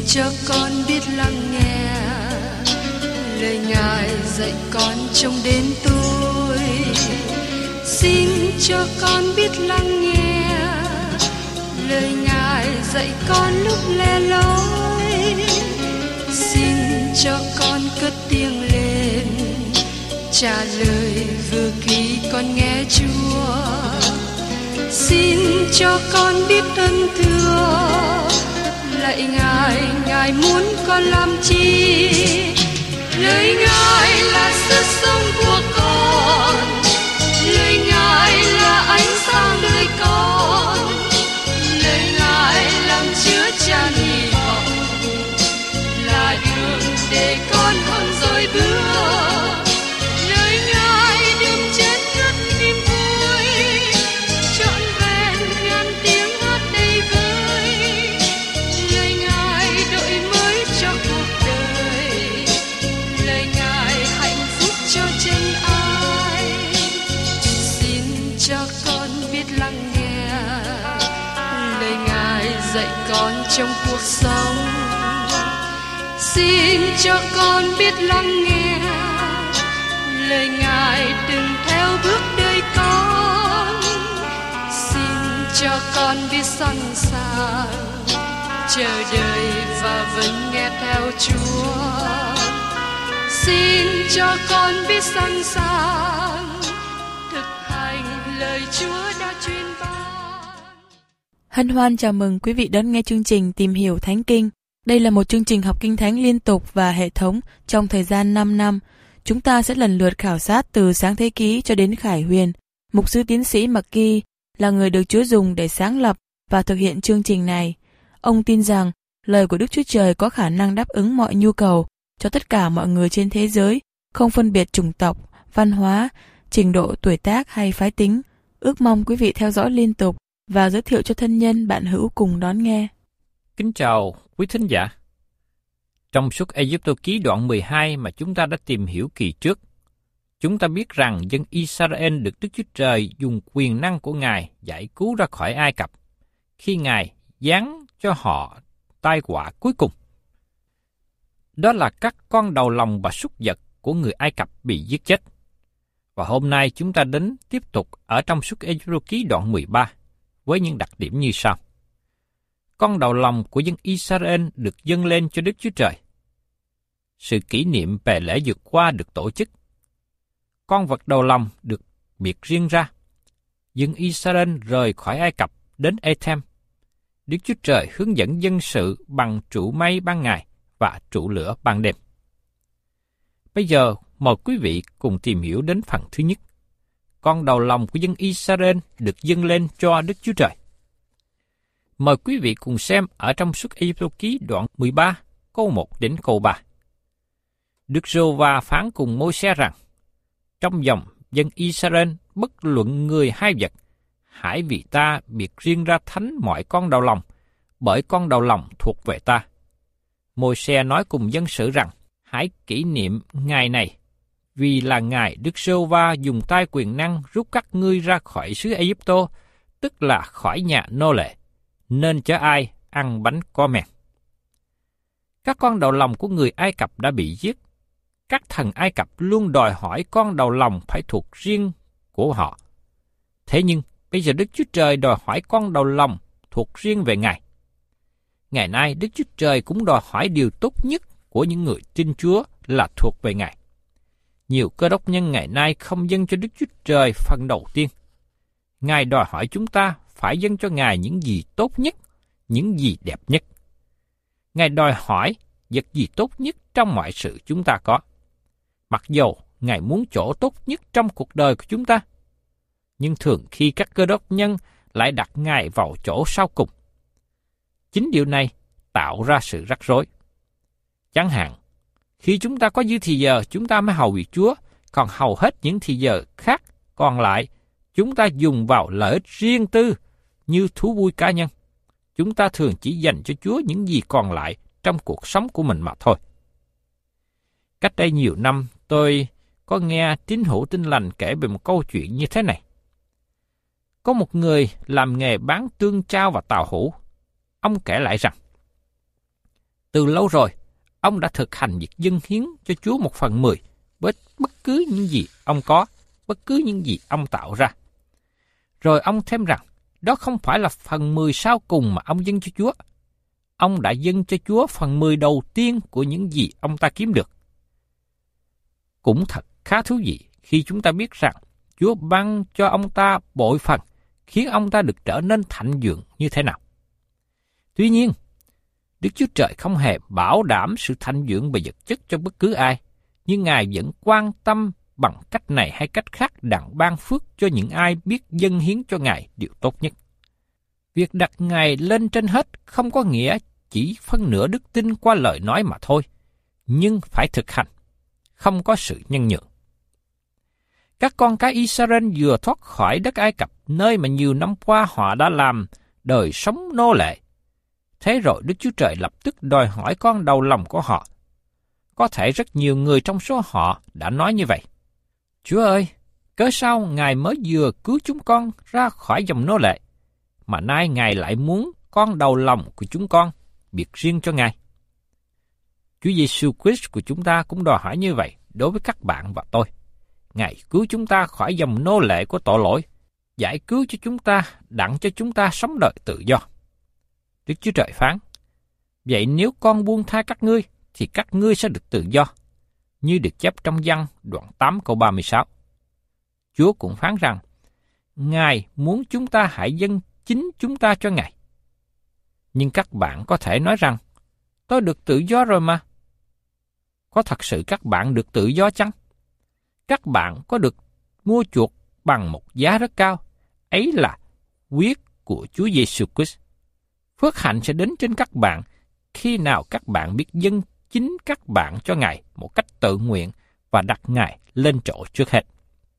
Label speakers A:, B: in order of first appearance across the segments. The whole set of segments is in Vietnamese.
A: cho con biết lắng nghe lời Ngài dạy con trong đến tôi. Xin cho con biết lắng nghe lời Ngài dạy con lúc lẻ loi. Xin cho con cất tiếng lên trả lời vừa khi con nghe Chúa. Xin cho con biết ơn thưa lạy Ngài, Ngài muốn con làm chi? Lời Ngài là sức sống của con, lời Ngài là ánh sáng đời con, lời Ngài làm chứa chan hy vọng, là đường để con không dối bước. Lời Ngài đừng chết ngất niềm vui, trọn vẹn ngàn tiếng hát đầy vơi. Lời Ngài đổi mới cho cuộc đời, lời Ngài hạnh phúc cho chân ai. Xin cho con biết lắng nghe lời Ngài dạy con trong cuộc sống. Xin cho con biết lắng nghe lời Ngài đừng theo bước đời con. Xin cho con biết sẵn sàng chờ đợi và vẫn nghe theo Chúa. Xin cho con biết sẵn sàng thực hành lời Chúa đã truyền ban.
B: Hân hoan chào mừng quý vị đón nghe chương trình Tìm hiểu Thánh Kinh. Đây là một chương trình học Kinh Thánh liên tục và hệ thống trong thời gian 5 năm. Chúng ta sẽ lần lượt khảo sát từ Sáng Thế Ký cho đến Khải Huyền. Mục sư tiến sĩ McGee là người được Chúa dùng để sáng lập và thực hiện chương trình này. Ông tin rằng lời của Đức Chúa Trời có khả năng đáp ứng mọi nhu cầu cho tất cả mọi người trên thế giới, không phân biệt chủng tộc, văn hóa, trình độ tuổi tác hay phái tính. Ước mong quý vị theo dõi liên tục và giới thiệu cho thân nhân bạn hữu cùng đón nghe.
C: Kính chào quý thính giả. Trong Xuất Ê-díp-tô ký đoạn 12 mà chúng ta đã tìm hiểu kỳ trước, chúng ta biết rằng dân Israel được Đức Chúa Trời dùng quyền năng của Ngài giải cứu ra khỏi Ai Cập khi Ngài giáng cho họ tai họa cuối cùng. Đó là các con đầu lòng và súc vật của người Ai Cập bị giết chết. Và hôm nay chúng ta đến tiếp tục ở trong Xuất Ê-díp-tô ký đoạn 13 với những đặc điểm như sau. Con đầu lòng của dân Israel được dâng lên cho Đức Chúa Trời. Sự kỷ niệm về lễ vượt qua được tổ chức. Con vật đầu lòng được biệt riêng ra. Dân Israel rời khỏi Ai Cập đến Ê-them. Đức Chúa Trời hướng dẫn dân sự bằng trụ mây ban ngày và trụ lửa ban đêm. Bây giờ mời quý vị cùng tìm hiểu đến phần thứ nhất. Con đầu lòng của dân Israel được dâng lên cho Đức Chúa Trời. Mời quý vị cùng xem ở trong Xuất Ê-díp-tô ký đoạn 13, câu 1 đến câu 3. Đức Giê-hô-va phán cùng Môi-se rằng, trong dòng dân Israel bất luận người hay vật, hãy vì ta biệt riêng ra thánh mọi con đầu lòng, bởi con đầu lòng thuộc về ta. Môi-se nói cùng dân sự rằng, hãy kỷ niệm ngày này, vì là ngày Đức Giê-hô-va dùng tay quyền năng rút các ngươi ra khỏi xứ Ê-díp-tô, tức là khỏi nhà nô lệ, nên chớ ai ăn bánh có men. Các con đầu lòng của người Ai Cập đã bị giết. Các thần Ai Cập luôn đòi hỏi con đầu lòng phải thuộc riêng của họ. Thế nhưng, bây giờ Đức Chúa Trời đòi hỏi con đầu lòng thuộc riêng về Ngài. Ngày nay, Đức Chúa Trời cũng đòi hỏi điều tốt nhất của những người tin Chúa là thuộc về Ngài. Nhiều Cơ Đốc nhân ngày nay không dâng cho Đức Chúa Trời phần đầu tiên. Ngài đòi hỏi chúng ta phải dâng cho Ngài những gì tốt nhất, những gì đẹp nhất. Ngài đòi hỏi vật gì tốt nhất trong mọi sự chúng ta có. Mặc dầu Ngài muốn chỗ tốt nhất trong cuộc đời của chúng ta, nhưng thường khi các Cơ Đốc nhân lại đặt Ngài vào chỗ sau cùng. Chính điều này tạo ra sự rắc rối. Chẳng hạn, khi chúng ta có dư thì giờ chúng ta mới hầu việc Chúa, còn hầu hết những thì giờ khác còn lại chúng ta dùng vào lợi ích riêng tư như thú vui cá nhân. Chúng ta thường chỉ dành cho Chúa những gì còn lại trong cuộc sống của mình mà thôi. Cách đây nhiều năm, tôi có nghe tín hữu Tin Lành kể về một câu chuyện như thế này. Có một người làm nghề bán tương chao và tàu hũ. Ông kể lại rằng, Từ lâu rồi, ông đã thực hành việc dâng hiến cho Chúa 1/10 với bất cứ những gì ông có, bất cứ những gì ông tạo ra. Rồi ông thêm rằng, đó không phải là 1/10 sau cùng mà ông dâng cho Chúa. Ông đã dâng cho Chúa 1/10 đầu tiên của những gì ông ta kiếm được. Cũng thật khá thú vị khi chúng ta biết rằng Chúa ban cho ông ta bội phần, khiến ông ta được trở nên thịnh vượng như thế nào. Tuy nhiên, Đức Chúa Trời không hề bảo đảm sự thịnh vượng về vật chất cho bất cứ ai, nhưng Ngài vẫn quan tâm bằng cách này hay cách khác đặng ban phước cho những ai biết dâng hiến cho Ngài điều tốt nhất. Việc đặt Ngài lên trên hết không có nghĩa chỉ phân nửa đức tin qua lời nói mà thôi, nhưng phải thực hành, không có sự nhân nhượng. Các con cái Israel vừa thoát khỏi đất Ai Cập, nơi mà nhiều năm qua họ đã làm đời sống nô lệ. Thế rồi Đức Chúa Trời lập tức đòi hỏi con đầu lòng của họ. Có thể rất nhiều người trong số họ đã nói như vậy. Chúa ơi, cớ sao Ngài mới vừa cứu chúng con ra khỏi dòng nô lệ, mà nay Ngài lại muốn con đầu lòng của chúng con biệt riêng cho Ngài? Chúa Giêsu Christ của chúng ta cũng đòi hỏi như vậy đối với các bạn và tôi. Ngài cứu chúng ta khỏi dòng nô lệ của tội lỗi, giải cứu cho chúng ta, đặng cho chúng ta sống đời tự do. Đức Chúa Trời phán, vậy nếu con buông tha các ngươi, thì các ngươi sẽ được tự do, như được chép trong Giăng đoạn 8 câu 36. Chúa cũng phán rằng, Ngài muốn chúng ta hãy dâng chính chúng ta cho Ngài. Nhưng các bạn có thể nói rằng, tôi được tự do rồi mà. Có thật sự các bạn được tự do chăng? Các bạn có được mua chuộc bằng một giá rất cao, ấy là huyết của Chúa Giêsu Christ. Phước hạnh sẽ đến trên các bạn khi nào các bạn biết dâng chính các bạn cho Ngài một cách tự nguyện và đặt Ngài lên chỗ trước hết.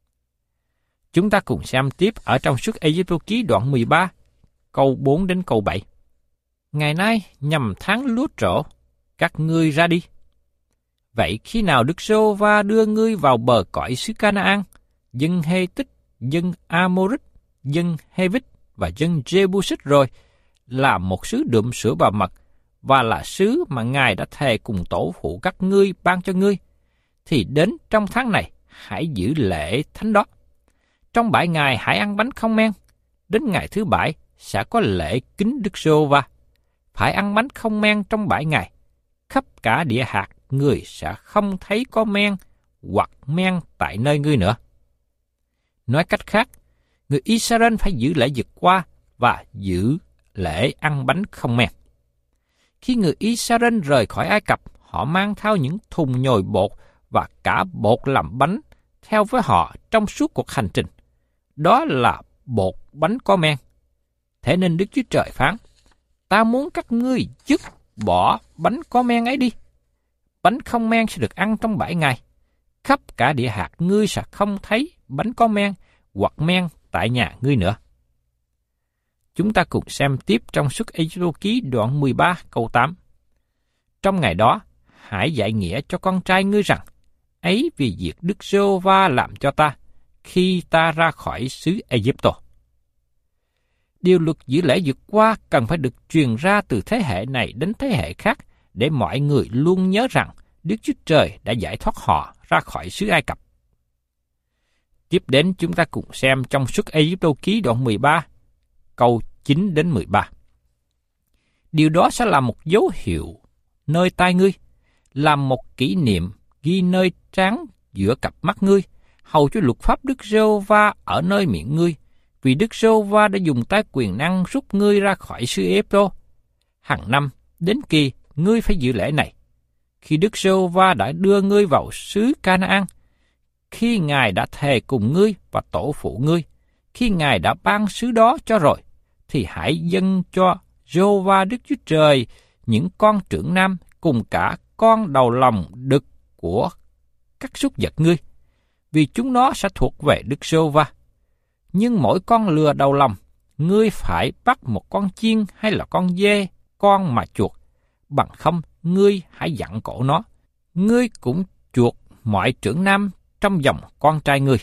C: Chúng ta cùng xem tiếp ở trong Xuất Ê-díp-tô ký đoạn 13, câu 4 đến câu 7. Ngày nay nhằm tháng lúa trổ, các ngươi ra đi. Vậy khi nào Đức Giê-hô-va đưa ngươi vào bờ cõi xứ Ca-na-an, dân Hê-tích, dân A-mô-rít, dân Hê-vít và dân Giê-bu-xít rồi, là một xứ đượm sữa và mật, và là xứ mà Ngài đã thề cùng tổ phụ các ngươi ban cho ngươi, thì đến trong tháng này hãy giữ lễ thánh đó. Trong 7 ngày hãy ăn bánh không men, đến ngày thứ 7 sẽ có lễ kính Đức Giê-hô-va. Phải ăn bánh không men trong 7 ngày, khắp cả địa hạt người sẽ không thấy có men hoặc men tại nơi ngươi nữa. Nói cách khác, người Israel phải giữ lễ vượt qua và giữ lễ ăn bánh không men. Khi người Israel rời khỏi Ai Cập, họ mang theo những thùng nhồi bột và cả bột làm bánh theo với họ trong suốt cuộc hành trình. Đó là bột bánh có men. Thế nên Đức Chúa Trời phán, ta muốn các ngươi dứt bỏ bánh có men ấy đi. Bánh không men sẽ được ăn trong 7 ngày. Khắp cả địa hạt ngươi sẽ không thấy bánh có men hoặc men tại nhà ngươi nữa. Chúng ta cùng xem tiếp trong Xuất Ê-díp-tô ký đoạn 13 câu 8. Trong ngày đó, hãy dạy nghĩa cho con trai ngươi rằng, ấy vì việc Đức Giê-hô-va làm cho ta, khi ta ra khỏi xứ Ê-díp-tô. Điều luật giữ lễ vượt qua cần phải được truyền ra từ thế hệ này đến thế hệ khác, để mọi người luôn nhớ rằng Đức Chúa Trời đã giải thoát họ ra khỏi xứ Ai Cập. Tiếp đến chúng ta cùng xem trong Xuất Ê-díp-tô ký đoạn 13, câu 9 đến 13. Điều đó sẽ là một dấu hiệu nơi tai ngươi, làm một kỷ niệm ghi nơi trán giữa cặp mắt ngươi, hầu cho luật pháp Đức Giê-hô-va ở nơi miệng ngươi, vì Đức Giê-hô-va đã dùng tay quyền năng rút ngươi ra khỏi xứ Ê-díp-tô. Hàng năm đến kỳ ngươi phải giữ lễ này, khi Đức Giê-hô-va đã đưa ngươi vào xứ Ca-na-an, khi Ngài đã thề cùng ngươi và tổ phụ ngươi, khi Ngài đã ban xứ đó cho rồi, thì hãy dâng cho Giê-hô-va Đức Chúa Trời những con trưởng nam cùng cả con đầu lòng đực của các súc vật ngươi, vì chúng nó sẽ thuộc về Đức Giê-hô-va. Nhưng mỗi con lừa đầu lòng, ngươi phải bắt một con chiên hay là con dê, con mà chuộc, bằng không ngươi hãy dặn cổ nó. Ngươi cũng chuộc mọi trưởng nam trong dòng con trai ngươi.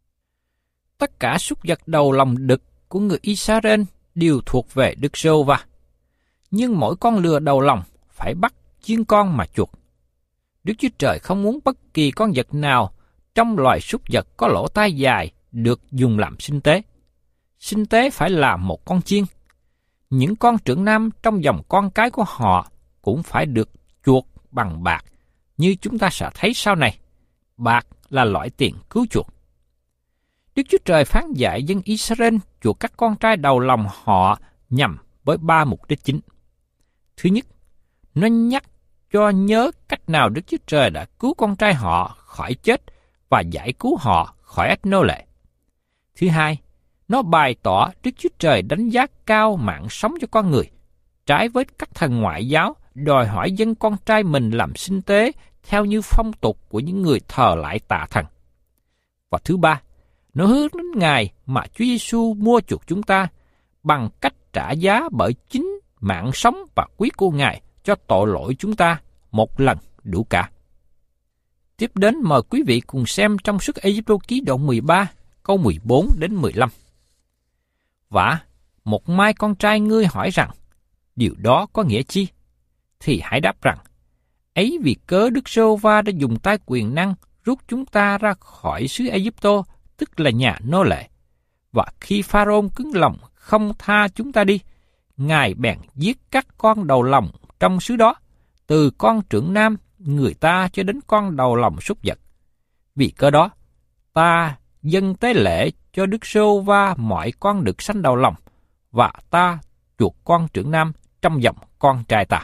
C: Tất cả súc vật đầu lòng đực của người Israel đều thuộc về Đức Giê-hô-va. Nhưng mỗi con lừa đầu lòng phải bắt chiên con mà chuộc. Đức Chúa Trời không muốn bất kỳ con vật nào trong loài súc vật có lỗ tai dài được dùng làm sinh tế. Sinh tế phải là một con chiên. Những con trưởng nam trong dòng con cái của họ cũng phải được chuộc bằng bạc, như chúng ta sẽ thấy sau này. Bạc là loại tiền cứu chuộc. Đức Chúa Trời phán dạy dân Israel chuộc các con trai đầu lòng họ nhằm với 3 mục đích chính. Thứ nhất, nó nhắc cho nhớ cách nào Đức Chúa Trời đã cứu con trai họ khỏi chết và giải cứu họ khỏi ách nô lệ. Thứ hai, nó bày tỏ Đức Chúa Trời đánh giá cao mạng sống cho con người, trái với các thần ngoại giáo đòi hỏi dân con trai mình làm sinh tế theo như phong tục của những người thờ lại tà thần. Và thứ ba, nó hướng đến Ngài mà Chúa Giêsu mua chuộc chúng ta bằng cách trả giá bởi chính mạng sống và quý của Ngài cho tội lỗi chúng ta một lần đủ cả. Tiếp đến mời quý vị cùng xem trong Xuất Ê-díp-tô ký đoạn 13, câu 14 đến 15. Vả, một mai con trai ngươi hỏi rằng, điều đó có nghĩa chi? Thì hãy đáp rằng, ấy vì cớ Đức Giê-hô-va đã dùng tay quyền năng rút chúng ta ra khỏi xứ Ê-díp-tô, tức là nhà nô lệ. Và khi Pharaoh cứng lòng không tha chúng ta đi, Ngài bèn giết các con đầu lòng trong xứ đó, từ con trưởng nam người ta cho đến con đầu lòng súc vật. Vì cớ đó, ta dâng tế lễ cho Đức Giê-hô-va mọi con được sanh đầu lòng, và ta chuộc con trưởng nam trong dòng con trai ta.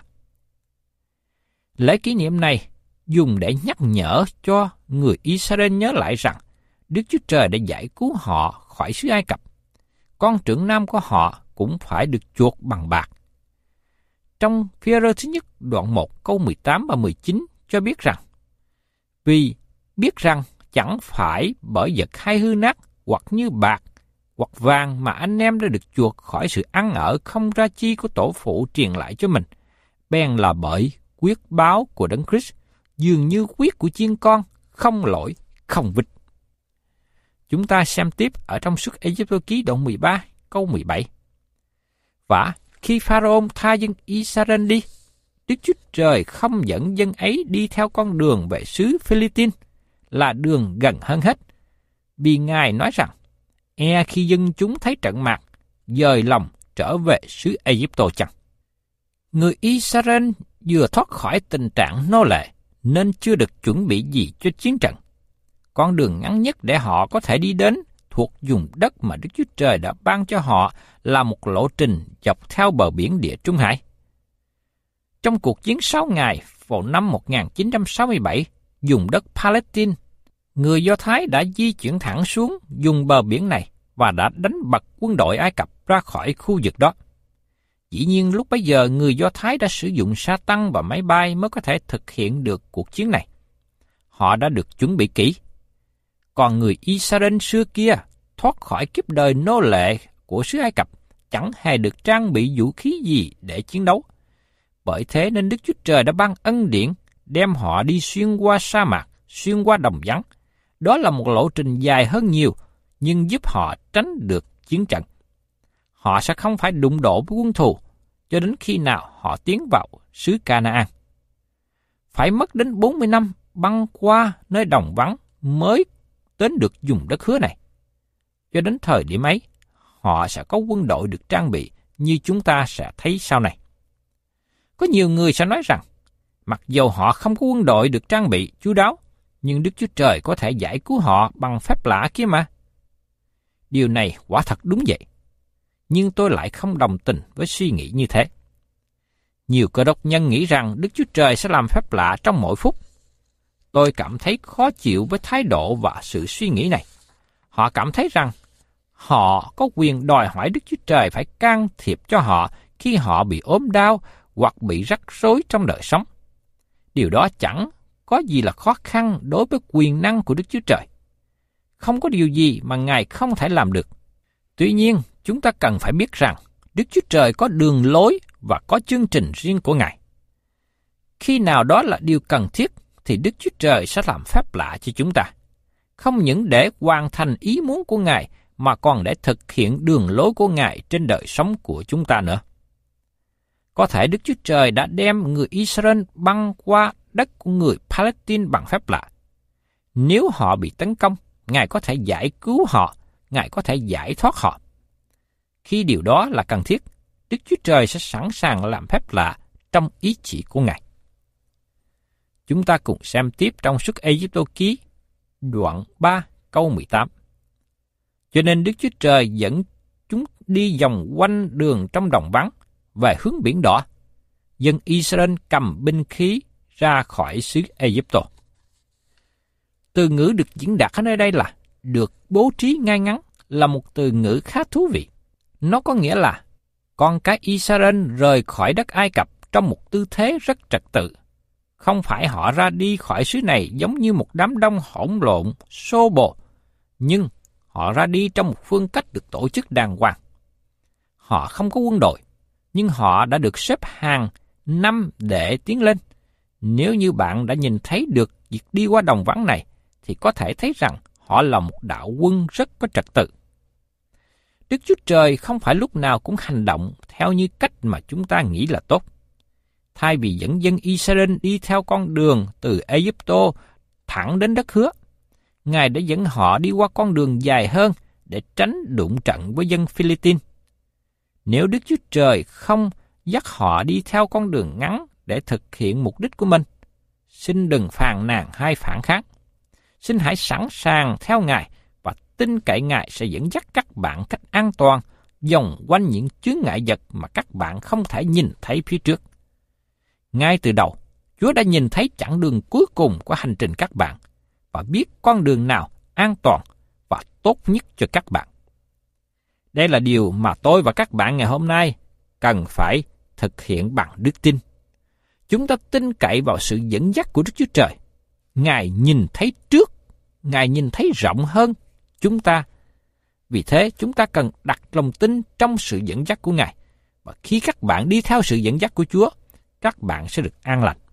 C: Lễ kỷ niệm này dùng để nhắc nhở cho người Israel nhớ lại rằng Đức Chúa Trời đã giải cứu họ khỏi xứ Ai Cập. Con trưởng nam của họ cũng phải được chuộc bằng bạc. Trong Phi-e-rơ thứ nhất đoạn 1 câu 18 và 19 cho biết rằng, vì biết rằng chẳng phải bởi vật hay hư nát hoặc như bạc hoặc vàng mà anh em đã được chuộc khỏi sự ăn ở không ra chi của tổ phụ truyền lại cho mình, bèn là bởi quyết báo của Đấng Christ, dường như quyết của chiên con, không lỗi, không vịt. Chúng ta xem tiếp ở trong Xuất Ê-díp-tô ký đoạn 13 câu 17. Và khi Pharaoh tha dân Israel đi, Đức Chúa Trời không dẫn dân ấy đi theo con đường về xứ Phi-li-tin, là đường gần hơn hết, vì Ngài nói rằng, khi dân chúng thấy trận mạc, dời lòng trở về xứ Ê-díp-tô chăng. Người Israel vừa thoát khỏi tình trạng nô lệ, nên chưa được chuẩn bị gì cho chiến trận. Con đường ngắn nhất để họ có thể đi đến thuộc vùng đất mà Đức Chúa Trời đã ban cho họ là một lộ trình dọc theo bờ biển Địa Trung Hải. Trong cuộc chiến 6 ngày vào năm 1967, vùng đất Palestine, người Do Thái đã di chuyển thẳng xuống vùng bờ biển này và đã đánh bật quân đội Ai Cập ra khỏi khu vực đó. Dĩ nhiên lúc bấy giờ người Do Thái đã sử dụng sa tăng và máy bay mới có thể thực hiện được cuộc chiến này. Họ đã được chuẩn bị kỹ. Còn người Israel xưa kia thoát khỏi kiếp đời nô lệ của xứ Ai Cập chẳng hề được trang bị vũ khí gì để chiến đấu. Bởi thế nên Đức Chúa Trời đã ban ân điển đem họ đi xuyên qua sa mạc, xuyên qua đồng vắng. Đó là một lộ trình dài hơn nhiều, nhưng giúp họ tránh được chiến trận. Họ sẽ không phải đụng độ với quân thù cho đến khi nào họ tiến vào xứ Ca-na-an. Phải mất đến 40 năm băng qua nơi đồng vắng mới đến được vùng đất hứa này. Cho đến thời điểm ấy, họ sẽ có quân đội được trang bị như chúng ta sẽ thấy sau này. Có nhiều người sẽ nói rằng, mặc dù họ không có quân đội được trang bị chu đáo, nhưng Đức Chúa Trời có thể giải cứu họ bằng phép lạ kia mà. Điều này quả thật đúng vậy. Nhưng tôi lại không đồng tình với suy nghĩ như thế. Nhiều Cơ đốc nhân nghĩ rằng Đức Chúa Trời sẽ làm phép lạ trong mỗi phút. Tôi cảm thấy khó chịu với thái độ và sự suy nghĩ này. Họ cảm thấy rằng họ có quyền đòi hỏi Đức Chúa Trời phải can thiệp cho họ khi họ bị ốm đau hoặc bị rắc rối trong đời sống. Điều đó chẳng có gì là khó khăn đối với quyền năng của Đức Chúa Trời. Không có điều gì mà Ngài không thể làm được. Tuy nhiên, chúng ta cần phải biết rằng Đức Chúa Trời có đường lối và có chương trình riêng của Ngài. Khi nào đó là điều cần thiết, thì Đức Chúa Trời sẽ làm phép lạ cho chúng ta. Không những để hoàn thành ý muốn của Ngài, mà còn để thực hiện đường lối của Ngài trên đời sống của chúng ta nữa. Có thể Đức Chúa Trời đã đem người Israel băng qua đất của người Palestine bằng phép lạ. Nếu họ bị tấn công, Ngài có thể giải cứu họ, Ngài có thể giải thoát họ. Khi điều đó là cần thiết, Đức Chúa Trời sẽ sẵn sàng làm phép lạ trong ý chỉ của Ngài. Chúng ta cùng xem tiếp trong Xuất Ê-díp-tô ký, đoạn 3, câu 18. Cho nên Đức Chúa Trời dẫn chúng đi vòng quanh đường trong đồng vắng về hướng biển đỏ. Dân Israel cầm binh khí ra khỏi xứ Ê-díp-tô. Từ ngữ được diễn đạt ở nơi đây là được bố trí ngay ngắn là một từ ngữ khá thú vị. Nó có nghĩa là con cái Israel rời khỏi đất Ai Cập trong một tư thế rất trật tự. Không phải họ ra đi khỏi xứ này giống như một đám đông hỗn lộn, xô bồ, nhưng họ ra đi trong một phương cách được tổ chức đàng hoàng. Họ không có quân đội, nhưng họ đã được xếp hàng năm để tiến lên. Nếu như bạn đã nhìn thấy được việc đi qua đồng vắng này, thì có thể thấy rằng họ là một đạo quân rất có trật tự. Đức Chúa Trời không phải lúc nào cũng hành động theo như cách mà chúng ta nghĩ là tốt. Thay vì dẫn dân Israel đi theo con đường từ Ai-cập thẳng đến đất hứa, Ngài đã dẫn họ đi qua con đường dài hơn để tránh đụng trận với dân Philippines. Nếu Đức Chúa Trời không dắt họ đi theo con đường ngắn để thực hiện mục đích của mình, xin đừng phàn nàn hay phản kháng. Xin hãy sẵn sàng theo Ngài và tin cậy Ngài sẽ dẫn dắt các bạn cách an toàn vòng quanh những chướng ngại vật mà các bạn không thể nhìn thấy phía trước. Ngay từ đầu, Chúa đã nhìn thấy chặng đường cuối cùng của hành trình các bạn và biết con đường nào an toàn và tốt nhất cho các bạn. Đây là điều mà tôi và các bạn ngày hôm nay cần phải thực hiện bằng đức tin. Chúng ta tin cậy vào sự dẫn dắt của Đức Chúa Trời. Ngài nhìn thấy trước, Ngài nhìn thấy rộng hơn chúng ta. Vì thế, chúng ta cần đặt lòng tin trong sự dẫn dắt của Ngài. Và khi các bạn đi theo sự dẫn dắt của Chúa, các bạn sẽ được an lành.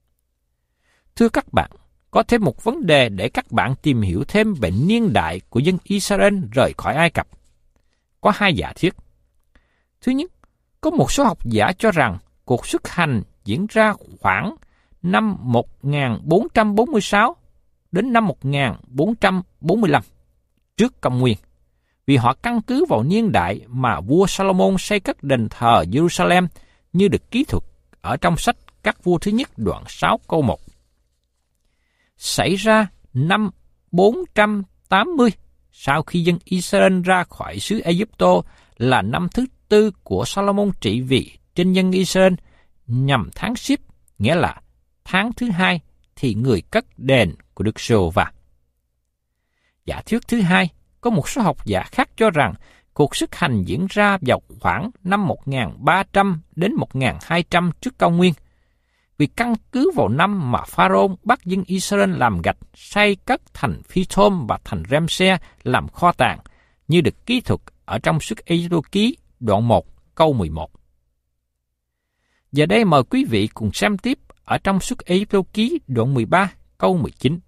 C: Thưa các bạn, có thêm một vấn đề để các bạn tìm hiểu thêm về niên đại của dân Israel rời khỏi Ai Cập. Có hai giả thiết. Thứ nhất, có một số học giả cho rằng cuộc xuất hành diễn ra khoảng năm 1446 đến năm 1445 trước công nguyên, vì họ căn cứ vào niên đại mà vua Salomon xây cất đền thờ Jerusalem như được ký thuật ở trong sách Các Vua thứ nhất đoạn 6 câu 1. Xảy ra năm 480 sau khi dân Israel ra khỏi xứ Ai-cập là năm thứ tư của Salomon trị vì trên dân Israel, nhằm tháng Síp, nghĩa là tháng thứ hai thì người cất đền của Đức Giê-hô-va. Giả thuyết thứ hai, có một số học giả khác cho rằng cuộc xuất hành diễn ra vào khoảng năm 1300 đến 1200 trước công nguyên, vì căn cứ vào năm mà Pharaoh bắt dân Israel làm gạch xây cất thành Phi-thôm và thành Rem-se làm kho tàng, như được ký thuật ở trong Xuất Ê-díp-tô ký đoạn 1 câu 11. Giờ đây mời quý vị cùng xem tiếp ở trong Xuất Ê-díp-tô ký đoạn 13 câu 19.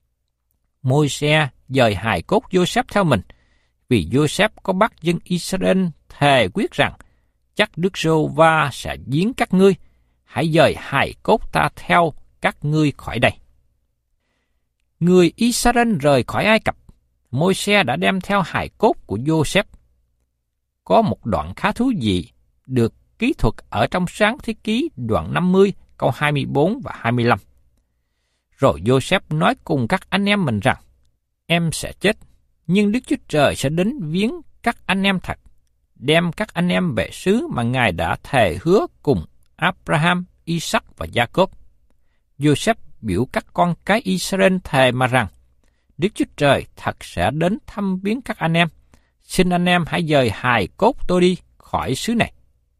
C: Môi-se dời hài cốt Giô-xép theo mình, vì Giô-xép có bắt dân Israel thề quyết rằng chắc Đức Giê-hô-va sẽ giết các ngươi, hãy dời hài cốt ta theo các ngươi khỏi đây. Người Israel rời khỏi Ai Cập, Môi-se đã đem theo hài cốt của Giô-xép. Có một đoạn khá thú vị được ký thuật ở trong Sáng Thế Ký đoạn 50 câu 24 và 25. Rồi Giô-xép nói cùng các anh em mình rằng, em sẽ chết, nhưng Đức Chúa Trời sẽ đến viếng các anh em thật, đem các anh em về xứ mà Ngài đã thề hứa cùng Abraham, Isaac và Jacob. Giô-xép biểu các con cái Israel thề mà rằng, Đức Chúa Trời thật sẽ đến thăm viếng các anh em. Xin anh em hãy dời hài cốt tôi đi khỏi xứ này.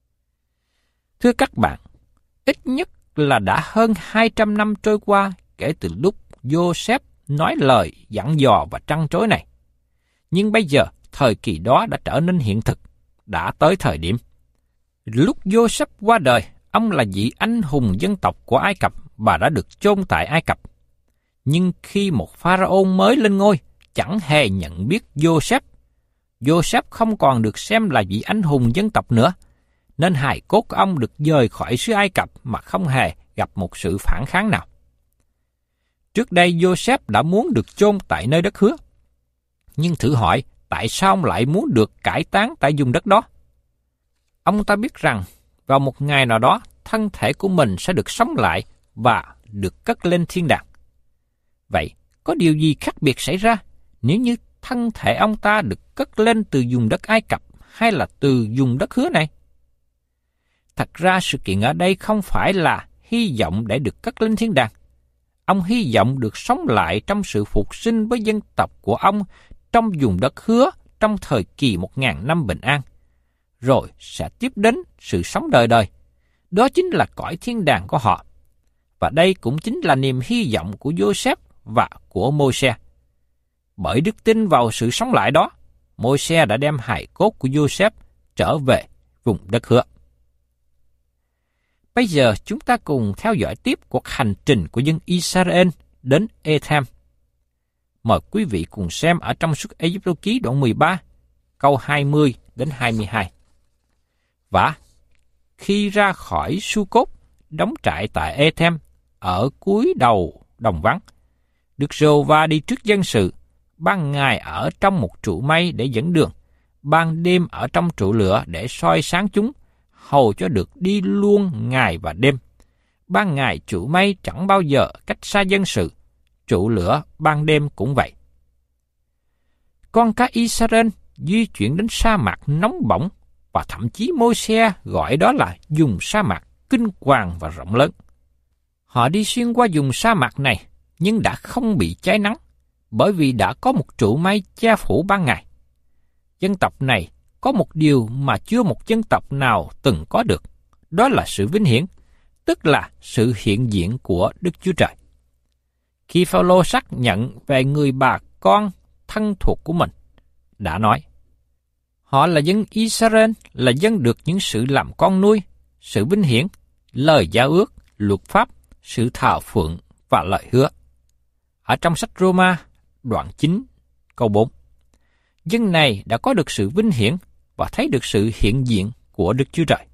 C: Thưa các bạn, ít nhất là đã hơn 200 năm trôi qua kể từ lúc Giô-xép nói lời dặn dò và trăn trối này. Nhưng bây giờ, thời kỳ đó đã trở nên hiện thực, đã tới thời điểm. Lúc Giô-xép qua đời, ông là vị anh hùng dân tộc của Ai Cập và đã được chôn tại Ai Cập. Nhưng khi một Pharaoh mới lên ngôi, chẳng hề nhận biết Giô-xép. Giô-xép không còn được xem là vị anh hùng dân tộc nữa. nên hài cốt của ông được dời khỏi xứ Ai Cập mà không hề gặp một sự phản kháng nào. Trước đây Joseph đã muốn được chôn tại nơi đất hứa. Nhưng thử hỏi, tại sao ông lại muốn được cải táng tại vùng đất đó? Ông ta biết rằng, vào một ngày nào đó, thân thể của mình sẽ được sống lại và được cất lên thiên đàng. Vậy, có điều gì khác biệt xảy ra nếu như thân thể ông ta được cất lên từ vùng đất Ai Cập hay là từ vùng đất hứa này? Thật ra sự kiện ở đây không phải là hy vọng để được cất lên thiên đàng. Ông hy vọng được sống lại trong sự phục sinh với dân tộc của ông trong vùng đất hứa trong thời kỳ 1000 năm bình an, rồi sẽ tiếp đến sự sống đời đời. Đó chính là cõi thiên đàng của họ. Và đây cũng chính là niềm hy vọng của Joseph và của Môi-se. Bởi đức tin vào sự sống lại đó, Môi-se đã đem hài cốt của Joseph trở về vùng đất hứa. Bây giờ chúng ta cùng theo dõi tiếp cuộc hành trình của dân Israel đến Etham. Mời quý vị cùng xem ở trong Xuất Ê-díp-tô ký đoạn 13, câu 20 đến 22. Và khi ra khỏi Su-cốt, đóng trại tại Etham ở cuối đầu đồng vắng, Đức Giê-hô-va đi trước dân sự, ban ngày ở trong một trụ mây để dẫn đường, ban đêm ở trong trụ lửa để soi sáng chúng, hầu cho được đi luôn ngày và đêm. Ban ngày trụ mây chẳng bao giờ cách xa dân sự, trụ lửa ban đêm cũng vậy. Con cái Israel di chuyển đến sa mạc nóng bỏng, và thậm chí Môi-se gọi đó là vùng sa mạc kinh hoàng và rộng lớn. Họ đi xuyên qua vùng sa mạc này, nhưng đã không bị cháy nắng, bởi vì đã có một trụ mây che phủ ban ngày. Dân tộc này có một điều mà chưa một dân tộc nào từng có được, đó là sự vinh hiển, tức là sự hiện diện của Đức Chúa Trời. Khi Phao-lô xác nhận về người bà con thân thuộc của mình, đã nói, họ là dân Israel, là dân được những sự làm con nuôi, sự vinh hiển, lời giao ước, luật pháp, sự thờ phượng và lời hứa. Ở trong sách Roma, đoạn 9, câu 4, dân này đã có được sự vinh hiển và thấy được sự hiện diện của Đức Chúa Trời.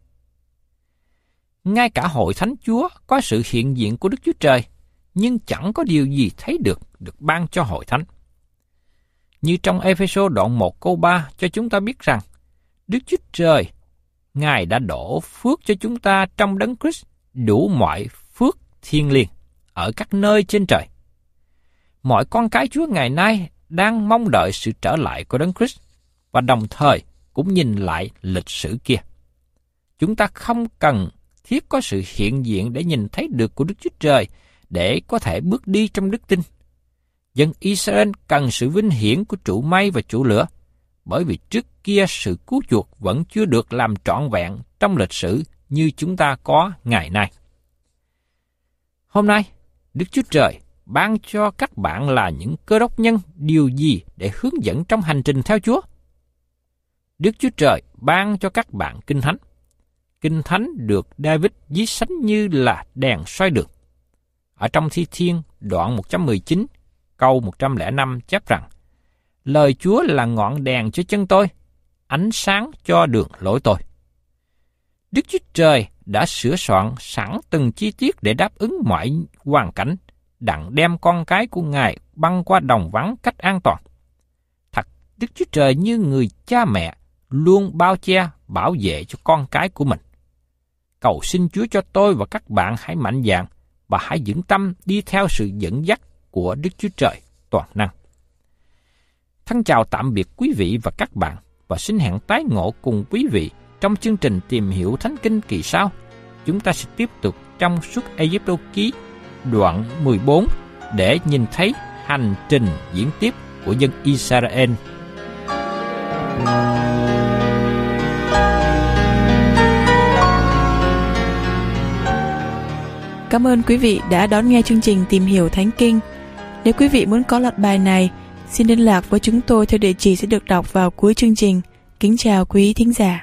C: Ngay cả hội thánh Chúa có sự hiện diện của Đức Chúa Trời, nhưng chẳng có điều gì thấy được ban cho hội thánh. Như trong Ê-phê-sô đoạn 1 câu 3 cho chúng ta biết rằng, Đức Chúa Trời, Ngài đã đổ phước cho chúng ta trong Đấng Christ đủ mọi phước thiêng liêng ở các nơi trên trời. Mọi con cái Chúa ngày nay đang mong đợi sự trở lại của Đấng Christ và đồng thời cũng nhìn lại lịch sử kia. Chúng ta không cần thiết có sự hiện diện để nhìn thấy được của Đức Chúa Trời để có thể bước đi trong đức tin. Dân Israel cần sự vinh hiển của trụ mây và trụ lửa, bởi vì trước kia sự cứu chuộc vẫn chưa được làm trọn vẹn trong lịch sử như chúng ta có ngày nay. Hôm nay, Đức Chúa Trời ban cho các bạn là những cơ đốc nhân điều gì để hướng dẫn trong hành trình theo Chúa? Đức Chúa Trời ban cho các bạn Kinh Thánh. Kinh Thánh được David ví sánh như là đèn soi đường. Ở trong Thi Thiên đoạn 119, câu 105 chép rằng, lời Chúa là ngọn đèn cho chân tôi, ánh sáng cho đường lối tôi. Đức Chúa Trời đã sửa soạn sẵn từng chi tiết để đáp ứng mọi hoàn cảnh, đặng đem con cái của Ngài băng qua đồng vắng cách an toàn. Thật, Đức Chúa Trời như người cha mẹ luôn bao che, bảo vệ cho con cái của mình. Cầu xin Chúa cho tôi và các bạn hãy mạnh dạn và hãy vững tâm đi theo sự dẫn dắt của Đức Chúa Trời toàn năng. Thân chào tạm biệt quý vị và các bạn, và xin hẹn tái ngộ cùng quý vị trong chương trình Tìm Hiểu Thánh Kinh kỳ sau. Chúng ta sẽ tiếp tục trong Xuất Ê-díp-tô ký đoạn 14 để nhìn thấy hành trình diễn tiếp của dân Israel.
B: Cảm ơn quý vị đã đón nghe chương trình Tìm Hiểu Thánh Kinh. Nếu quý vị muốn có loạt bài này, xin liên lạc với chúng tôi theo địa chỉ sẽ được đọc vào cuối chương trình. Kính chào quý thính giả.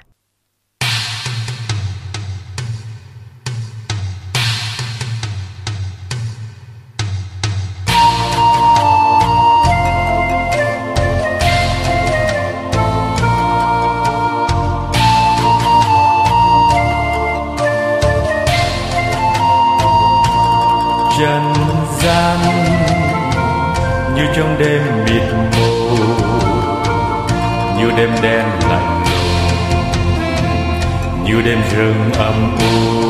D: trần gian như trong đêm mịt mù, như đêm đen lạnh lùng, như đêm rừng âm u.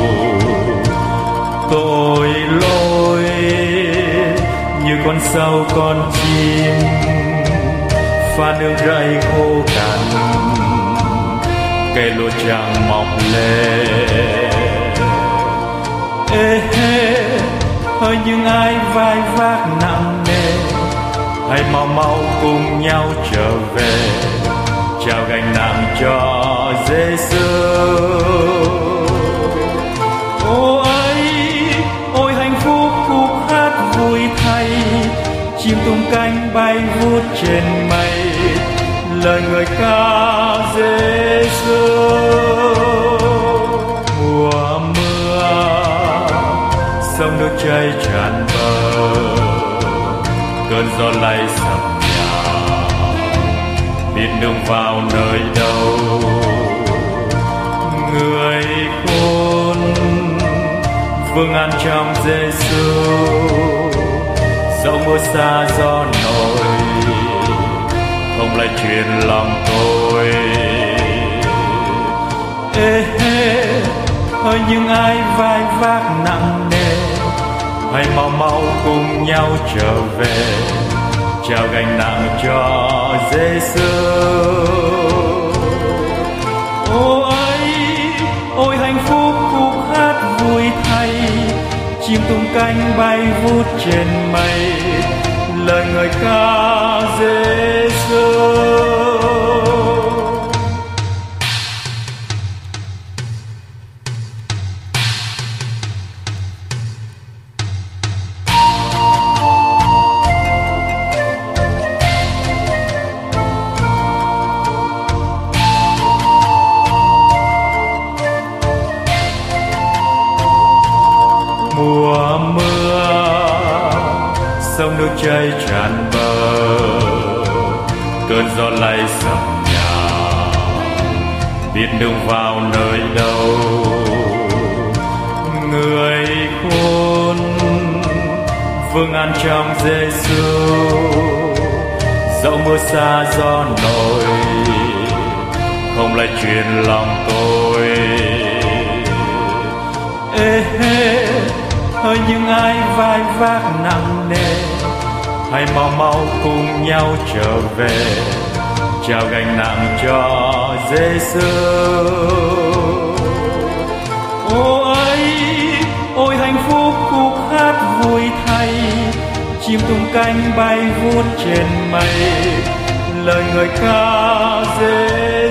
D: Tội lỗi như con sâu con chim pha nương rẫy khô cằn, cây lúa chẳng mọc lên. Ê hê, hỡi những ai vai vác nặng nề, hãy mau mau cùng nhau trở về, trao gánh nặng cho Giêsu. Ôi hạnh phúc khúc hát vui thay, chim tung cánh bay vút trên mây, lời người ca Giêsu. Mùa mưa sông nước chảy tràn bờ, cơn gió lay sập nhà, biết đường vào nơi đâu. Người khôn vương an trong Giêsu, dẫu mưa xa gió nổi, không lại chuyện lòng tôi. Ê hê, hỡi những ai vai vác nặng nề, hãy mau mau cùng nhau trở về, trao gánh nặng cho Giêsu. Ôi hạnh phúc khúc hát vui thay, chim tung cánh bay vút trên mây, lời người ca Giêsu. Mùa mưa sông nước chảy tràn bờ, cơn gió lay sập nhà, biết đường vào nơi đâu. Người khôn vương an trong Giêsu, dẫu mưa xa gió nổi, không lại chuyện lòng tôi. Ê hê, hỡi những ai vai vác nặng nề, hãy mau mau cùng nhau trở về, trao gánh nặng cho Giêsu. Ôi hạnh phúc khúc hát vui thay, chim tung cánh bay vút trên mây, lời người ca Giêsu.